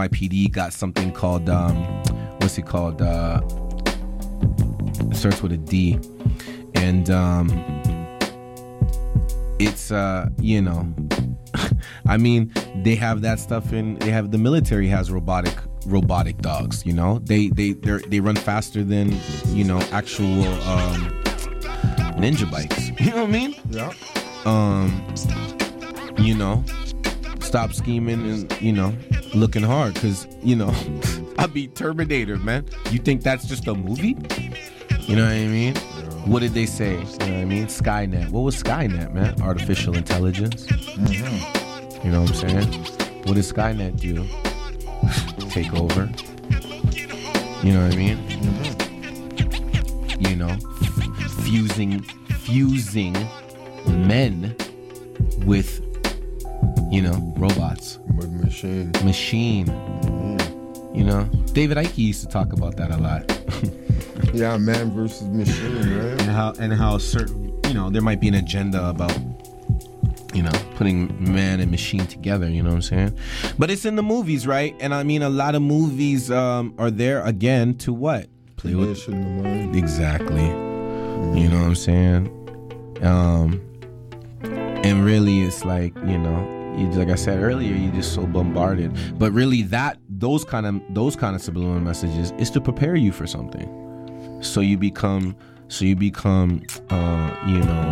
NYPD got something called what's it called? It starts with a D, and it's you know, I mean, they have that stuff in. They have the military has robotic dogs. You know, they run faster than, you know, actual ninja bikes. You know what I mean? Yeah. You know, stop scheming and, you know, looking hard, because, you know, I be Terminator, man. You think that's just a movie? You know what I mean? What did they say? You know what I mean? Skynet. What was Skynet, man? Artificial intelligence. Mm-hmm. You know what I'm saying? What did Skynet do? Take over. You know what I mean? Mm-hmm. You know, fusing men with, you know, robots. With machine. Mm-hmm. You know, David Icke used to talk about that a lot. Yeah, man versus machine, right? And how certain, you know, there might be an agenda about, you know, putting man and machine together, you know what I'm saying? But it's in the movies, right? And I mean, a lot of movies are there, again, to what? Play with the mind. Exactly. You know what I'm saying? And really, it's like, you know, like I said earlier, you're just so bombarded. But really, those kind of subliminal messages is to prepare you for something. So you become, you know,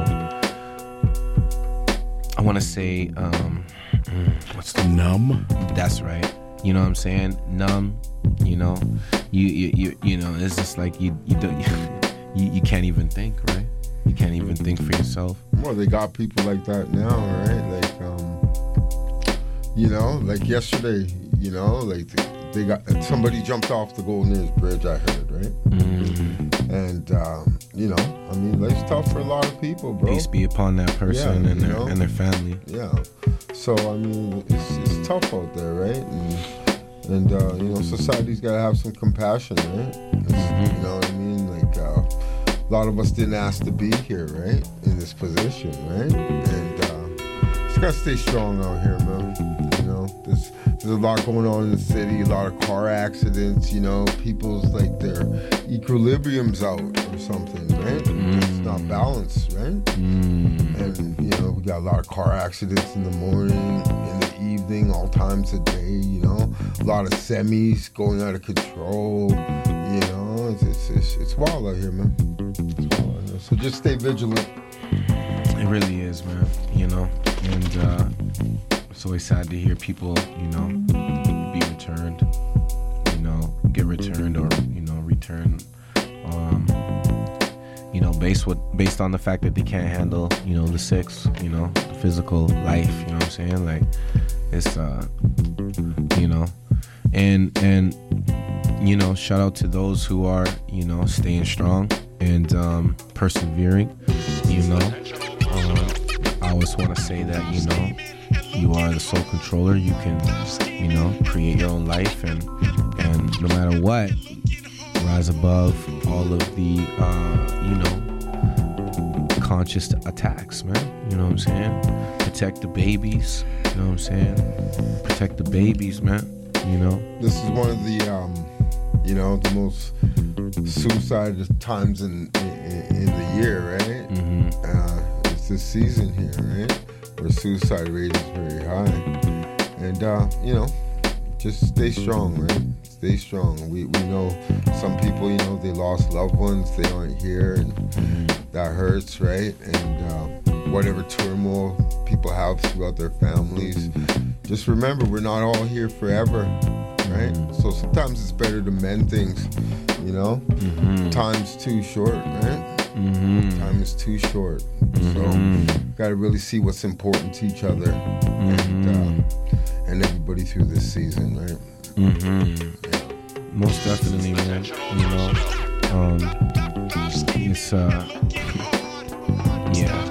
I want to say, what's the numb? That's right. You know what I'm saying? Numb. You know, you know, it's just like you don't, you can't even think, right? You can't even think for yourself. Well, they got people like that now, right? Like, you know, like yesterday, you know, like they got somebody jumped off the Golden Ears Bridge. I heard, right? Mm-hmm. And you know, I mean, life's tough for a lot of people, bro. Peace be upon that person and their family. Yeah. So I mean, it's tough out there, right? And you know, society's got to have some compassion, right? Mm-hmm. You know what I mean? Like a lot of us didn't ask to be here, right? In this position, right? And just gotta stay strong out here, man. You know, there's a lot going on in the city, a lot of car accidents, you know, people's like their equilibrium's out or something, right? It's not balanced, right? And, you know, we got a lot of car accidents in the morning, in the evening, all times of day, you know, a lot of semis going out of control, you know, it's wild out here, man. It's wild out here. So just stay vigilant. It really is, man, you know, and it's always sad to hear people, you know, be returned, you know, get returned or, you know, return, you know, based on the fact that they can't handle, you know, the six, you know, the physical life, you know what I'm saying? Like, it's, you know, and, you know, shout out to those who are, you know, staying strong and persevering, you know. I always want to say that, you know, you are the sole controller. You can, you know, create your own life, and no matter what, rise above all of the, you know, conscious attacks, man. You know what I'm saying? Protect the babies. You know what I'm saying? Protect the babies, man. You know? This is one of the, you know, the most suicide times in the year, right? Mm-hmm. It's this season here, right? Where suicide rate is very high. And, you know, just stay strong, right? Stay strong. We know some people, you know, they lost loved ones, they aren't here, and that hurts, right? And whatever turmoil people have throughout their families, just remember, we're not all here forever, right? So sometimes it's better to mend things, you know? Time's too short, right? Time is too short. So gotta really see what's important to each other and everybody through this season, right? Yeah. Most definitely, man. You know, it's yeah.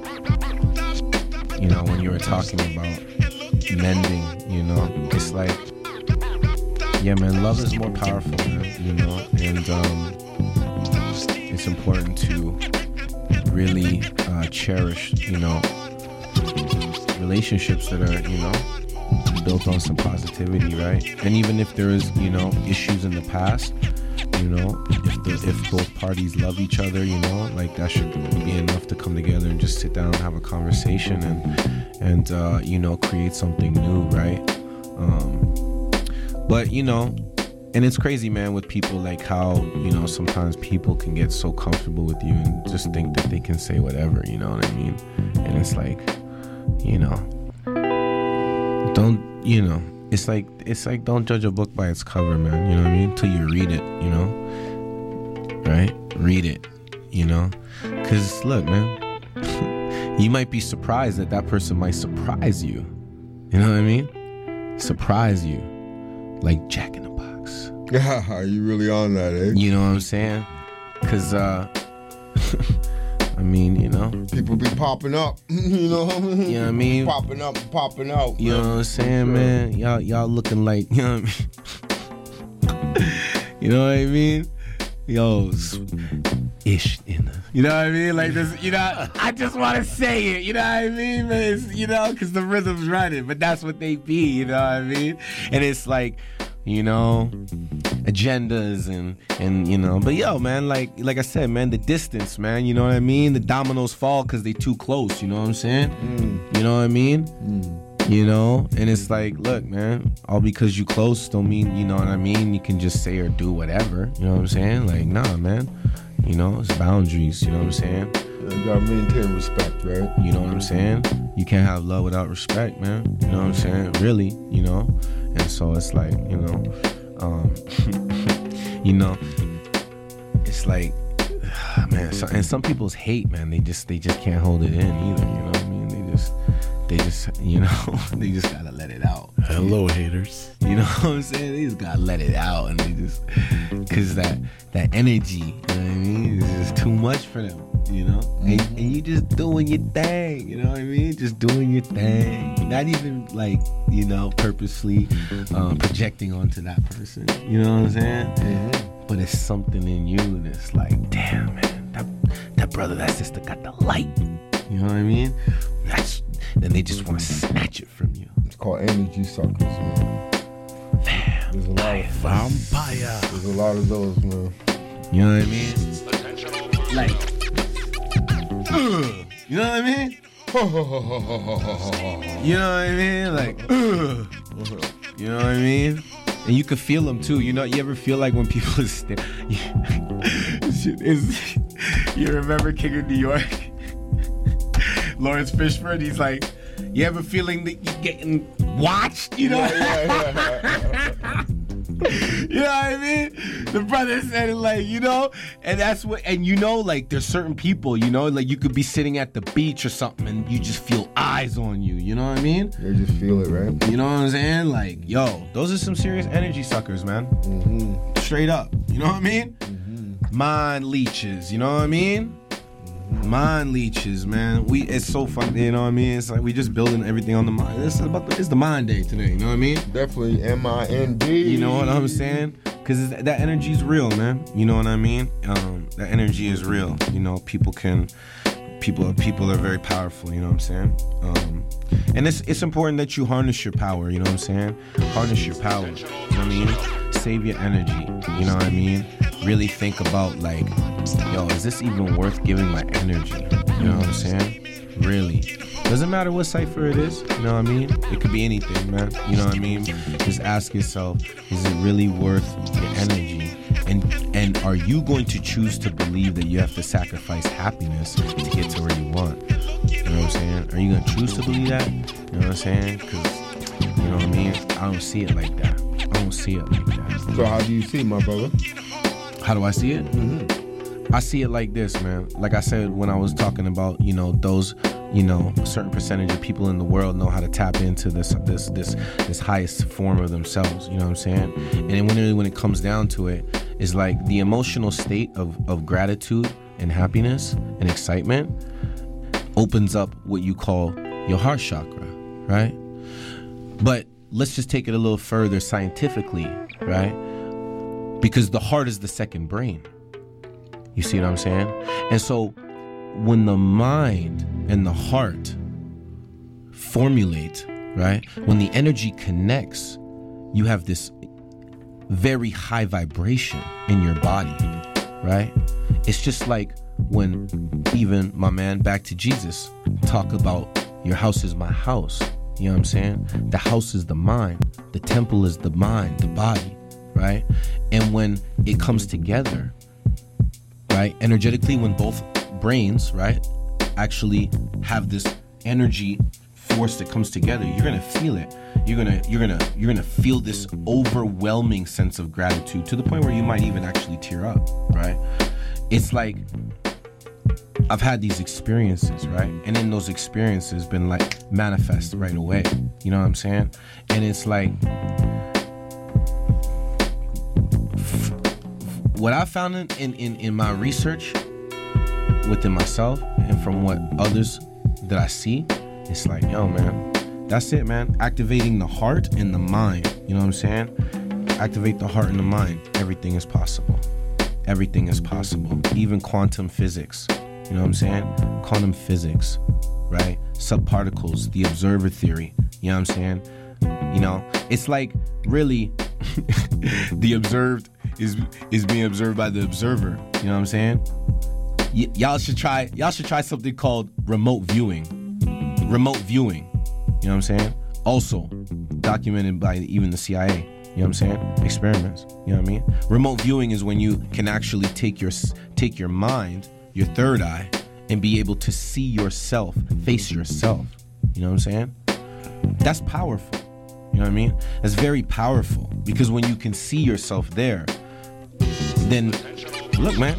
You know, when you were talking about mending, you know, it's like, yeah, man, love is more powerful, man. You know, and it's important to really cherish, you know, relationships that are, you know, built on some positivity, right? And even if there is, you know, issues in the past, you know, if both parties love each other, you know, like that should be enough to come together and just sit down and have a conversation and you know, create something new, right? But you know, and it's crazy, man, with people, like how, you know, sometimes people can get so comfortable with you and just think that they can say whatever, you know what I mean? And it's like, you know, don't, you know, it's like don't judge a book by its cover, man, you know what I mean? Till you read it, you know, right? Read it, you know? Because look, man, you might be surprised that person might surprise you, you know what I mean? Surprise you, like Jack in the Box. Yeah, are you really on that, eh? You know what I'm saying? Because, I mean, you know. People be popping up, you know what I mean? You know what I mean? Popping up, popping out. You know what I'm saying, sure, man? Y'all looking like, you know what I mean? You know what I mean? Yo, ish in the, you know what I mean? Like this, you know, I just want to say it, you know what I mean? But it's, you know, because the rhythm's running, but that's what they be, you know what I mean? And it's like, you know, agendas and you know, but yo, man, like I said, man, the distance, man, you know what I mean? The dominoes fall because they too close, you know what I'm saying? You know what I mean? You know, and it's like, look, man, all because you close don't mean, you know what I mean, you can just say or do whatever, you know what I'm saying? Like, nah, man, you know, it's boundaries, you know what I'm saying? You gotta maintain respect, right? You know what I'm saying? You can't have love without respect, man. You know what I'm saying? Really, you know? And so it's like, you know, you know, it's like, man, and some people's hate, man, they just can't hold it in either, you know what I mean? They just, you know, they just gotta let it out. Hello, haters. You know what I'm saying? They just gotta let it out, and they just, cause that energy, you know what I mean? It's just too much for them, you know? And you just doing your thing, you know what I mean? Just doing your thing. Not even like, you know, purposely projecting onto that person. You know what I'm saying? But it's something in you that's like, damn, man, that brother, that sister got the light. You know what I mean? Then they just want to snatch it from you. It's called energy suckers, man. There's a lot of vampire. There's a lot of those, man. You know what I mean? Like, you know what I mean? You know what I mean? Like, you know what I mean? And you can feel them too. You know, you ever feel like when people you remember King of New York? Lawrence Fishburne, he's like, you ever feeling that you're getting watched? You know? Yeah. You know what I mean? The brother said it like, you know, and that's what, and you know, like there's certain people, you know, like you could be sitting at the beach or something and you just feel eyes on you, you know what I mean? They just feel it, right? You know what I'm saying? Like, yo, those are some serious energy suckers, man. Straight up, you know what I mean? Mind leeches, you know what I mean? Mind leeches, man. It's so fun, you know what I mean? It's like we just building everything on the mind. It's the mind day today, you know what I mean? Definitely MIND. You know what I'm saying? Because that energy is real, man. You know what I mean? That energy is real. You know, people are very powerful, you know what I'm saying? And it's important that you harness your power, you know what I'm saying? Harness your power, you know what I mean? Save your energy, you know what I mean? Really think about like, yo, is this even worth giving my energy? You know what I'm saying? Really. Doesn't matter what cipher it is, you know what I mean? It could be anything, man. You know what I mean? Just ask yourself, is it really worth your energy? And are you going to choose to believe that you have to sacrifice happiness to get to where you want? You know what I'm saying? Are you going to choose to believe that? You know what I'm saying? Because, you know what I mean? I don't see it like that. I don't see it like that. So how do you see it, my brother? How do I see it? I see it like this, man. Like I said when I was talking about, you know, those, you know, a certain percentage of people in the world know how to tap into this highest form of themselves. You know what I'm saying? And when it comes down to it, it's like the emotional state of gratitude and happiness and excitement opens up what you call your heart chakra, right? But let's just take it a little further scientifically, right? Because the heart is the second brain. You see what I'm saying? And so when the mind and the heart formulate right? When the energy connects, you have this very high vibration in your body, right? It's just like when even my man Back to Jesus talk about your house is my house. You know what I'm saying? The house is the mind. The temple is the mind, the body, right? And when it comes together, right, energetically, when both brains, right, actually have this energy force that comes together, you're gonna feel it. You're gonna feel this overwhelming sense of gratitude to the point where you might even actually tear up, right? It's like I've had these experiences, right? And in those experiences been like manifest right away. You know what I'm saying? And it's like what I found in my research within myself and from what others that I see, it's like, yo, man, that's it, man. Activating the heart and the mind. You know what I'm saying? Activate the heart and the mind. Everything is possible. Everything is possible. Even quantum physics. You know what I'm saying? Quantum physics, right? Subparticles, the observer theory. You know what I'm saying? You know, it's like really the observed is being observed by the observer. You know what I'm saying? Y'all should try something called remote viewing. Remote viewing. You know what I'm saying? Also documented by even the CIA. You know what I'm saying? Experiments. You know what I mean? Remote viewing is when you can actually take your mind, your third eye, and be able to see yourself, face yourself. You know what I'm saying? That's powerful. You know what I mean? That's very powerful because when you can see yourself there, then look, man.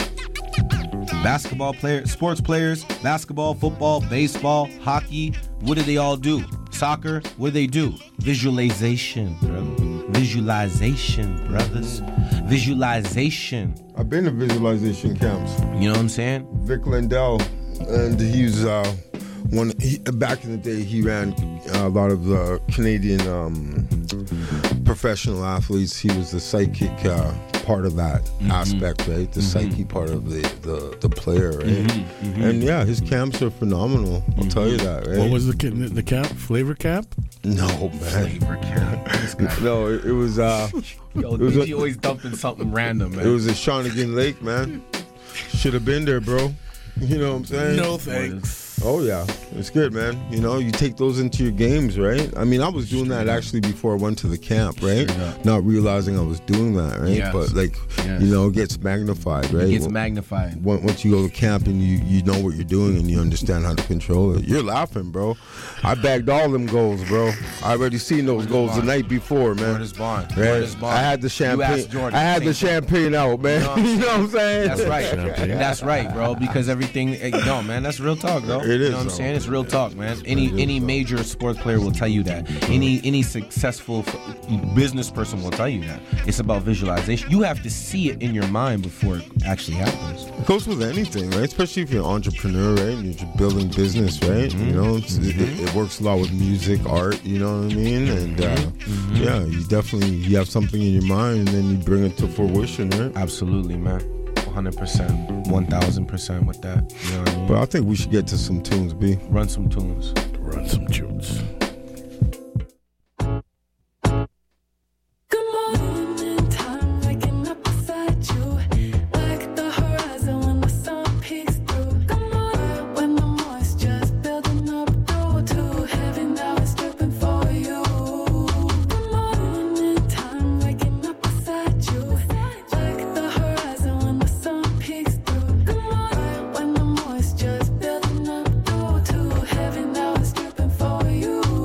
Basketball players, sports players, basketball, football, baseball, hockey, what do they all do? Soccer, what do they do? Visualization, brother. Visualization, brothers. Visualization. I've been to visualization camps. You know what I'm saying? Vic Lindell, and he was back in the day. He ran a lot of the Canadian professional athletes. He was the psychic part of that aspect, right? The psyche part of the player, right? And yeah, his camps are phenomenal. I'll tell you that, right? What was the camp? Flavor camp? No, man. Flavor camp. This guy. No, it was. Yo, DG always dumping something random, man. It was at Shawnigan Lake, man. Should have been there, bro. You know what I'm saying? No thanks. Oh yeah, it's good, man. You know, you take those into your games, right? I mean, I was doing that actually before I went to the camp, right? Not realizing I was doing that, right? Yes. But like, you know, it gets magnified, right? It gets magnified. Once you go to camp and you know what you're doing and you understand how to control it. You're laughing, bro. I bagged all them goals, bro. I already seen those goals the night before, man. Word is bond. Right? Word is bond. I had the champagne. I had the champagne out, man. You know what I'm saying? That's right. That's right, bro. Because everything, no, man, that's real talk, though. It is. You know what I'm saying? It's real talk, man. Any major sports player will tell you that. Any successful business person will tell you that. It's about visualization. You have to see it in your mind before it actually happens. It goes with anything, right? Especially if you're an entrepreneur, right? And you're building business, right? You know, it works a lot with music, art. You know what I mean? And yeah, you have something in your mind, and then you bring it to fruition, right? Absolutely, man. 100%, 1,000% with that. You know what I mean? But I think we should get to some tunes, B. Run some tunes. Run some tunes. Just building up, go to heaven. Now it's dripping for you.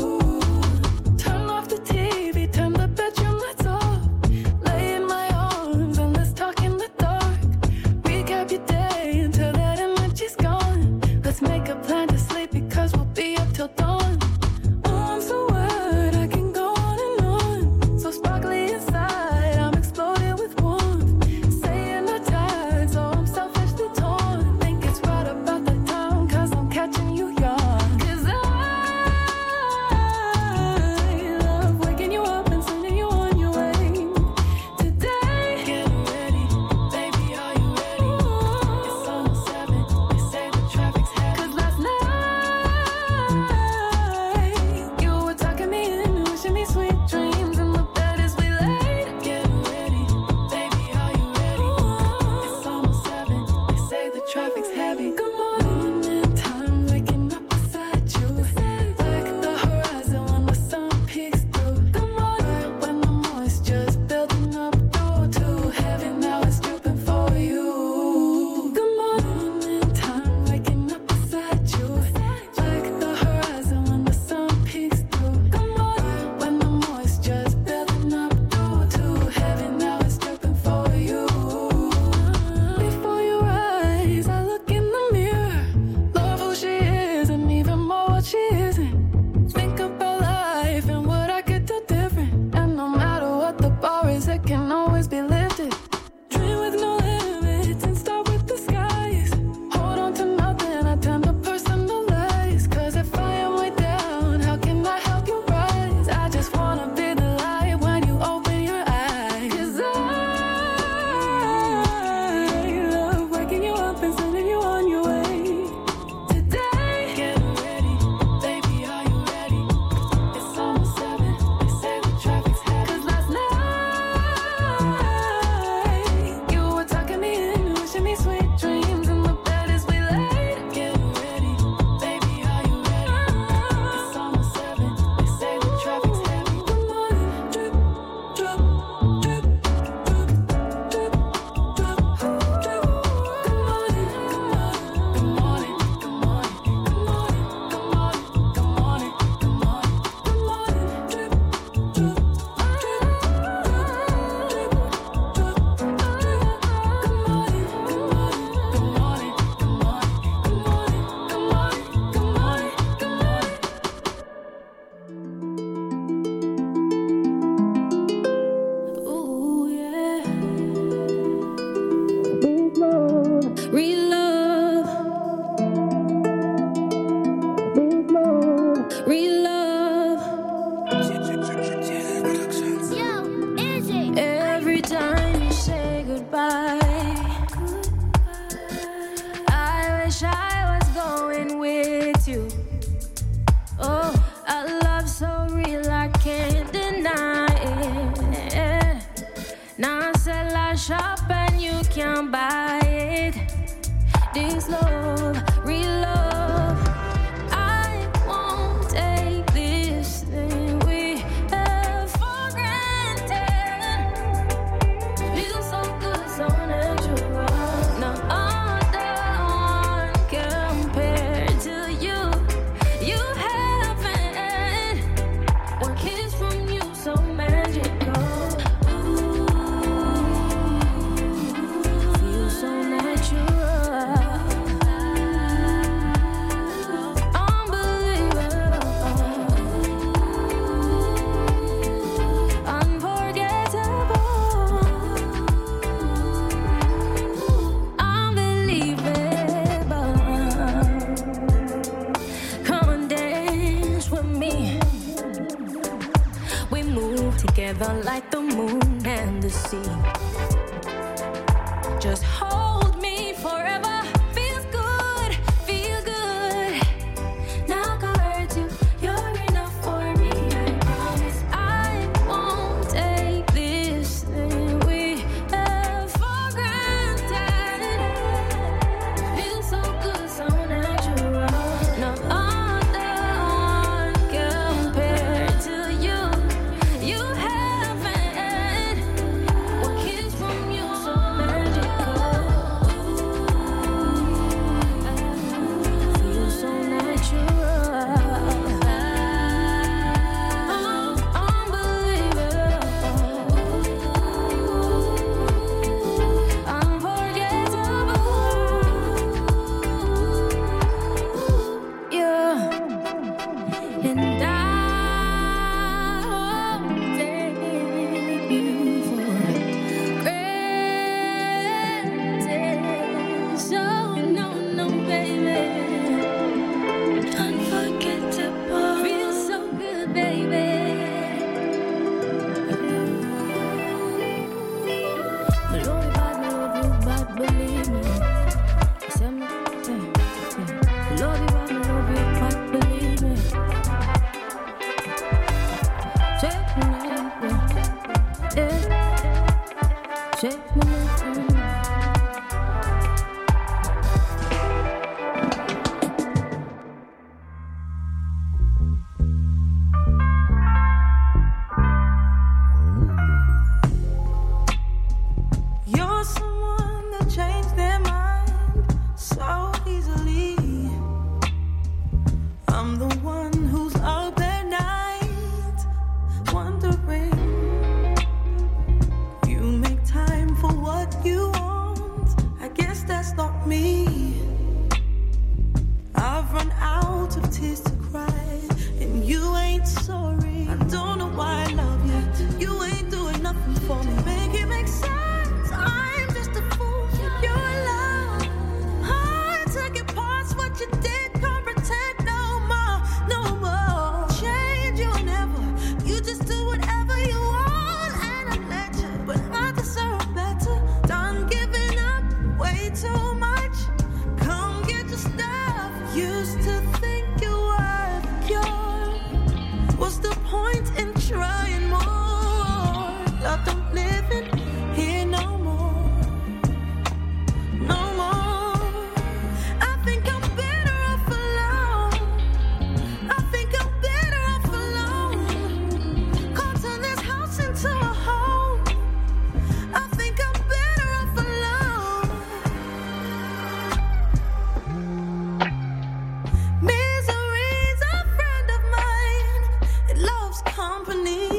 I'll buy it. This love, real love. I won't take this thing we have for granted. Feels so good, so natural. No other one compared to you. You haven't. One kiss from you, so magical. Feels so natural. Unbelievable. Unforgettable. Unbelievable. Come and dance with me. We move together like the moon and the sea. Just hold me forever. Feels good, feel good. Not gonna hurt you, you're enough for me. I promise I won't take this thing we have for granted. Feels so good, so natural. No other one compared to you. You haven't. One kiss from you, so magical. Feels so natural. Unbelievable. Unforgettable. Yeah. And I won't take you for granted. So no, no, baby. Unforgettable. Feels so good, baby. Love you, but believe me. Love you, but believe me. Take me, yeah. Take me, You're someone that changed their mind so easily. I'm the one who's up at night wondering. You make time for what you want. I guess that's not me. I've run out of tears to cry, and you ain't sorry. I don't know why I love you. You ain't doing nothing for me. Make it make sense. I'm just a fool for your love. Hard to get past what you did. Can't pretend no more, no more. Change you never. You just do whatever you want, and I let you. But I deserve better. Done giving up way too much. Come get your stuff. Used to think you were the cure. What's the point in trying more? Love don't live in here no more. No more. I think I'm better off alone. I think I'm better off alone. Can't turn this house into a home. I think I'm better off alone. Misery's a friend of mine. It loves company.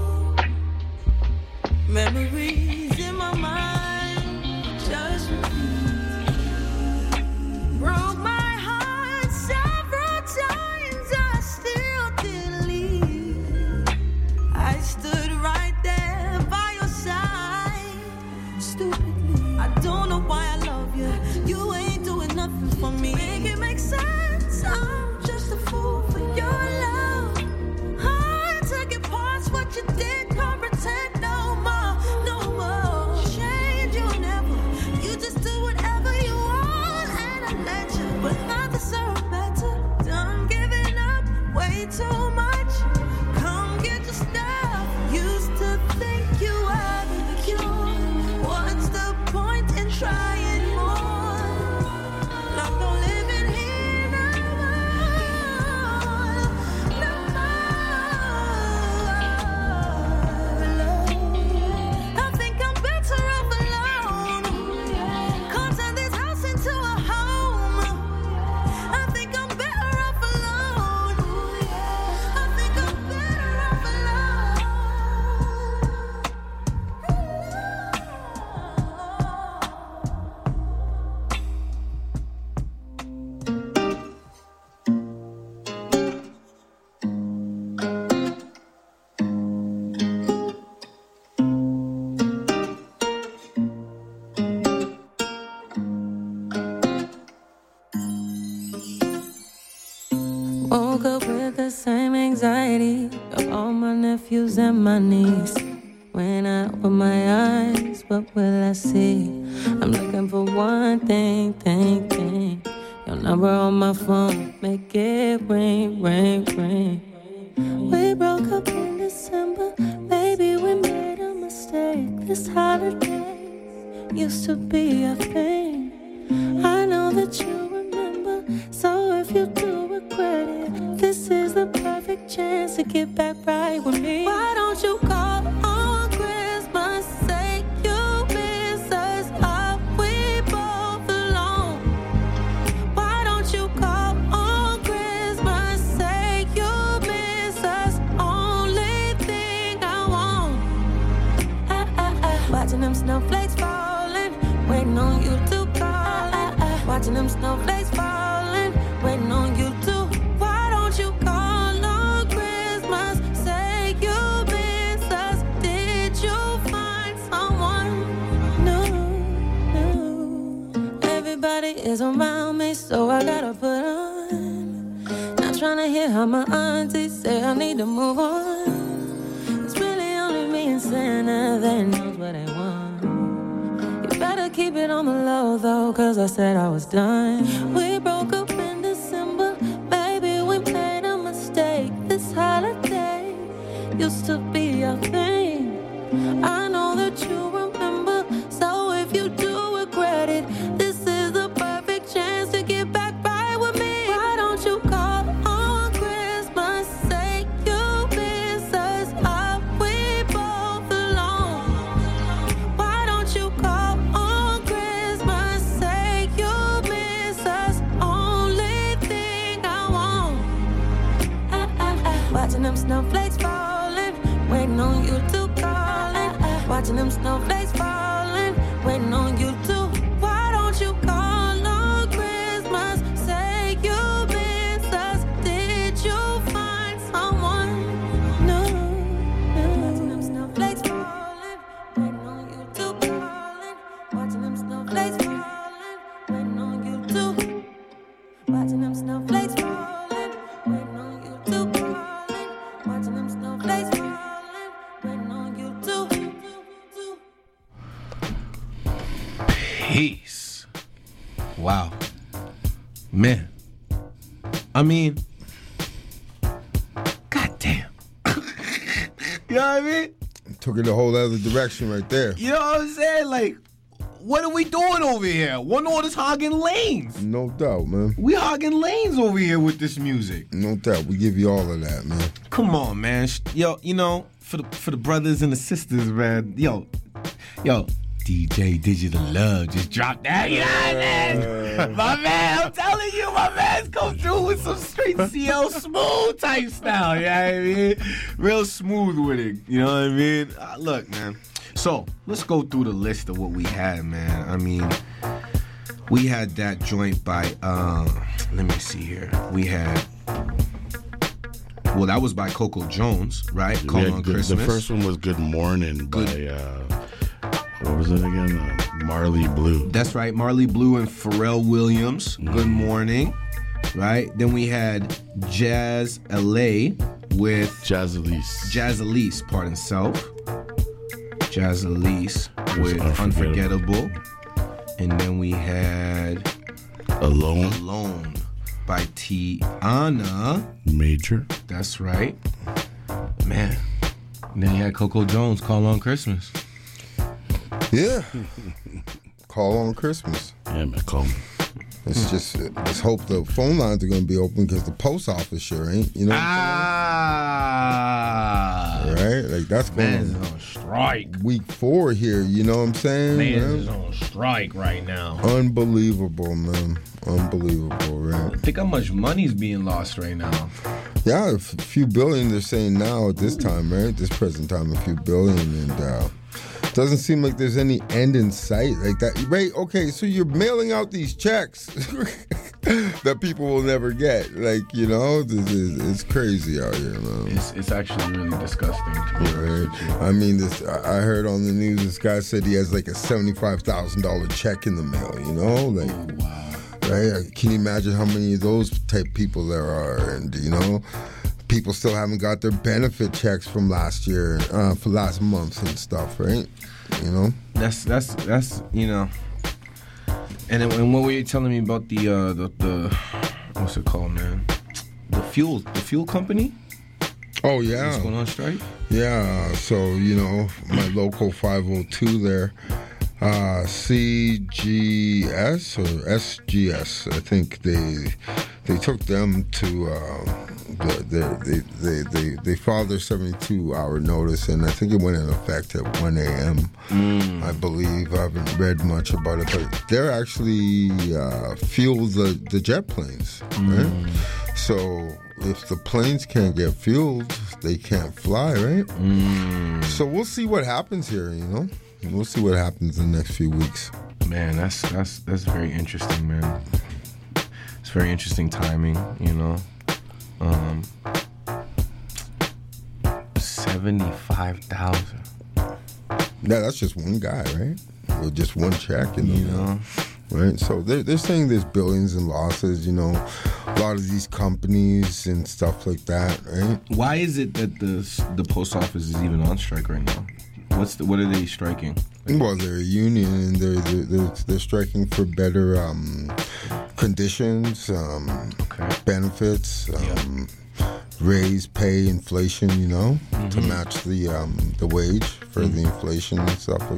Memories in my mind just repeat. Broke my heart several times. I still didn't leave. I stood right there by your side. Stupidly, I don't know why I love you. You ain't doing nothing for me. Make it make sense. I'm just a fool for your love. Hard to get past what you did. Can't pretend no more, no more. refuse and my knees. When I open my eyes, what will I see? I'm looking for one thing. Your number on my phone, make it ring, ring, ring. We broke up in December, baby, we made a mistake. This holiday used to be a thing. I know that you remember, so if you do regret it, this is the perfect chance to get back right with me. Why don't you call on Christmas? Say you miss us, are we both alone? Why don't you call on Christmas? Say you miss us, only thing I want. Watching them snowflakes falling, waiting on you to call it. Watching them snowflakes falling, waiting on you to. Why don't you call on Christmas? Say you miss us. Did you find someone new? Everybody is around me, so I gotta put on. Not trying to hear how my aunties say I need to move on. It's really only me and Santa that knows what I want. You better keep it on the low though, cause I said I was done. We broke up in December, baby, we made a mistake. This holiday used to be a thing. I know that you remember, so if you do regret it, this is the perfect chance to get back right with me. Why don't you call on Christmas? Say you miss us, are we both alone? Why don't you call on Christmas? Say you miss us, only thing I want. Watching them snowflakes falling, waiting on you to call it. Watching them snowflakes falling, waiting on you to. Why don't you call on Christmas? Say you miss us. Did you find someone new? Watching them snowflakes falling, waiting on you to call it. Watching them snowflakes falling, waiting on you to. Watching them snowflakes falling, waiting on you to call it. Watching them snowflakes falling, waiting on you to. Peace. Wow. Man. I mean, goddamn. You know what I mean? Took it a whole other direction right there. You know what I'm saying? Like, what are we doing over here? One of us hogging lanes. No doubt, man. We hogging lanes over here with this music. No doubt. We give you all of that, man. Come on, man. Yo, you know, for the brothers and the sisters, man. Yo, DJ Digital Love just dropped that. You know what I mean? My man, I'm telling you, my man's come through with some straight CL smooth type style. You know what I mean? Real smooth with it. You know what I mean? Look, man. So, let's go through the list of what we had, man. I mean, we had that joint by, let me see here. We had, well, that was by Coco Jones, right? Call on Christmas. The first one was Good Morning by, what was it again? Marley Blue. That's right, Marley Blue and Pharrell Williams. Good Morning, right? Then we had Jazz LA with Jazz Elise. Jazz Elise, pardon self. Jazz Elise with Unforgettable. And then we had Alone by Tiana Major. That's right. Man. And then you had Coco Jones, Call on Christmas. Yeah. Call on Christmas. Yeah, man, call me. It's just, let's hope the phone lines are going to be open because the post office sure ain't. You know what I'm saying? Right? Like, that's going Man's on strike. week 4 here. You know what I'm saying? Man's is on strike right now. Unbelievable, man. Unbelievable, right? Think how much money's being lost right now. Yeah, a few billion they're saying now at this time, right? This present time, a few billion. And doesn't seem like there's any end in sight like that. Right? Okay, so you're mailing out these checks that people will never get. Like, you know, it's crazy out here, man. It's actually really disgusting to be honest with you. I mean, I heard on the news this guy said he has like a $75,000 check in the mail, you know? Like, Oh, wow. right? Can you imagine how many of those type people there are? And, you know, people still haven't got their benefit checks from last year, for last month and stuff, right? You know? That's you know. And what were you telling me about the what's it called, man? The fuel company? Oh, yeah. What's going on strike? Yeah, so, you know, my local 502 there, CGS or SGS, I think they took them to, they filed their 72-hour notice, and I think it went in effect at 1 a.m., I believe. I haven't read much about it, but they're actually fuel the jet planes, right? So if the planes can't get fueled, they can't fly, right? So we'll see what happens here, you know? We'll see what happens in the next few weeks. Man, that's very interesting, man. It's very interesting timing, you know. 75,000. Yeah, that's just one guy, right? Or just one check, You know. Right? So they're saying there's billions in losses, you know, a lot of these companies and stuff like that, right? Why is it that the post office is even on strike right now? What are they striking? Well, they're a union, and they're striking for better conditions, benefits, raise pay, inflation, you know, to match the wage for the inflation and stuff like